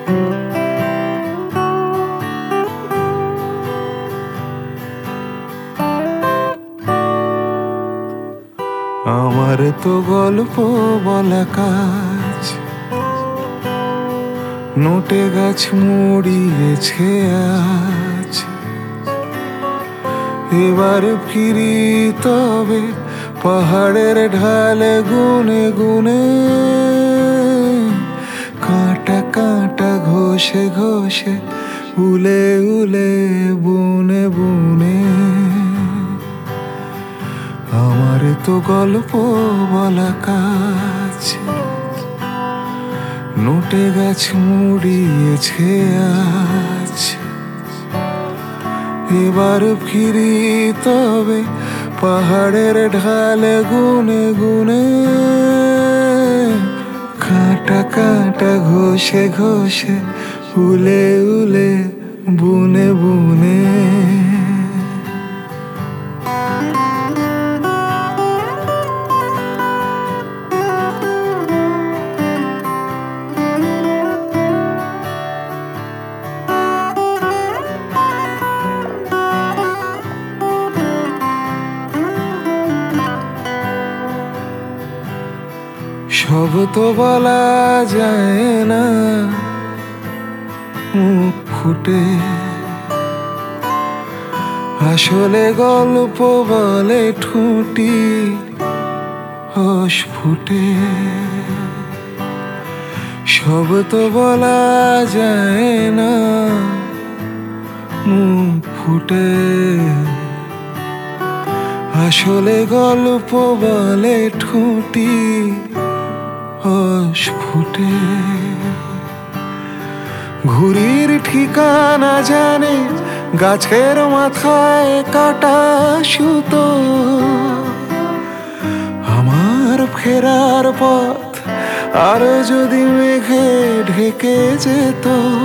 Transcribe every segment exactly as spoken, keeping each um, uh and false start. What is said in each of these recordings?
আমার তো গল্প বলা কাজ, নোটে গাছ মুড়িয়েছে আজ। এবার ফিরি তবে পাহাড়ের ঢালে গুনে গুনে, কাঁটা কাঁটা ঘষে ঘষে, উলে উলে বুনে বুনে। আমার তো গল্প বলা কাজ, নোটে গাছ মুড়িয়েছে আজ। এবার ফিরি তবে পাহাড়ের ঢালে গুনে গুনে, কাঁটা কাঁটা ঘষে ঘষে, উলে উলে বুনে বুনে। সব তো বলা যায় না মুখ ফুটে, আসলে গল্প বলে ঠুঁটি অস্ফুটে। সব তো বলা যায় না মুখ ফুটে, আসলে গল্প বলে ঠুঁটি অস্ফুটে। ঘুড়ির ঠিকানা জানে গাছের মাথায় কাটা সুতো, আমার ফেরার পথ আরো যদি মেঘে ঢেকে যেত।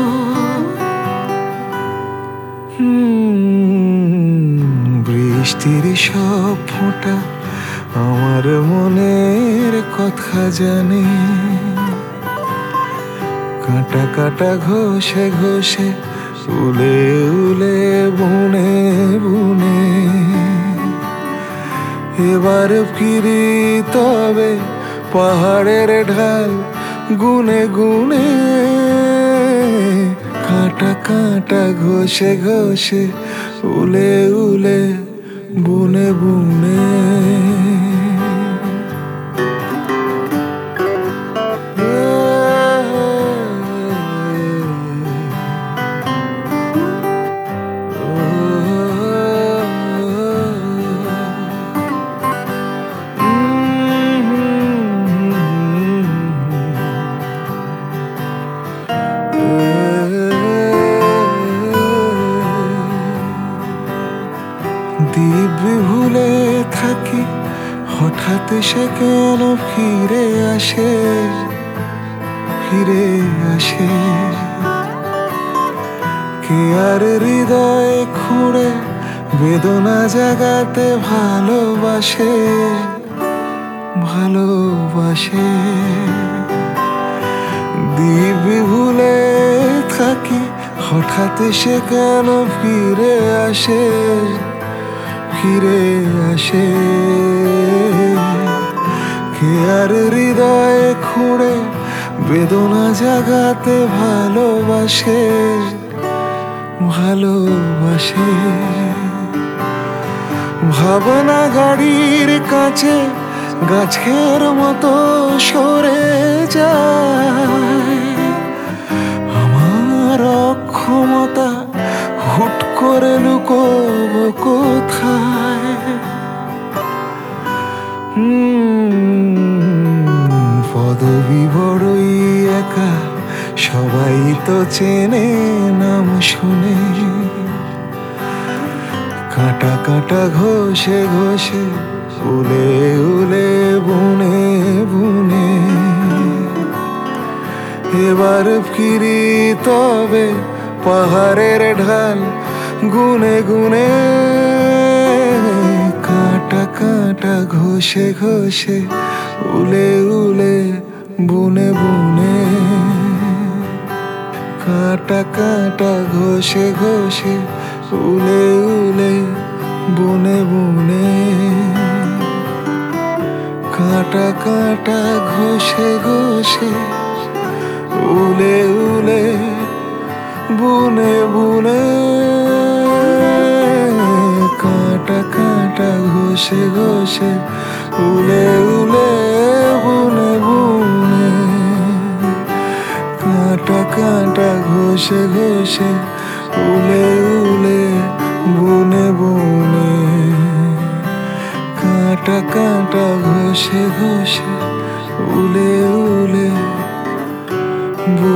বৃষ্টির সব ফোঁটা আমার মনের কথা জানে, কাঁটা কাঁটা ঘষে ঘষে, উলে উলে বুনে বুনে। এবার ফিরি তবে পাহাড়ের ঢাল গুনে গুনে, কাঁটা কাঁটা ঘষে ঘষে, উলে উলে বুনে বুনে। দিব্যি ভুলে থাকি হঠাৎ সে কেন ফিরে আসে ফিরে আসে। কে আর হৃদয় খুঁড়ে বেদনা জাগাতে ভালোবাসে ভালোবাসে। দিব্যি ভুলে থাকি হঠাৎ সে কেন ফিরে আসে ফিরে আসে। কে আর হৃদয় খুঁড়ে বেদনা জাগাতে ভালোবাসে ভালোবাসে। ভাবনা গাড়ির কাছে গাছের মতো সরে যায়, আমার অক্ষমতা হুট করে লুকোব কোথায়। পদবী বড়ই একা, সবাই তো চেনে নাম শুনে। কাঁটা কাঁটা ঘষে ঘষে, উলে উলে বুনে বুনে। এবার ফিরি তবে পাহাড়ের ঢাল গুনে গুনে। কাঁটা কাঁটা ঘষে ঘষে, উলে উলে বুনে বুনে। কাঁটা কাঁটা ঘষে ঘষে উলে উলে বনে বনে, কাঁটা কাঁটা ঘষে ঘষে উলে উলে বনে বনে, কাঁটা কাঁটা ঘষে ঘষে উলে উলে বনে বনে, কাঁটা কাঁটা ঘষে ঘষে উলে উলে বনে বনে, কাঁটা কাঁটা ঘষে ঘষে উলে উলে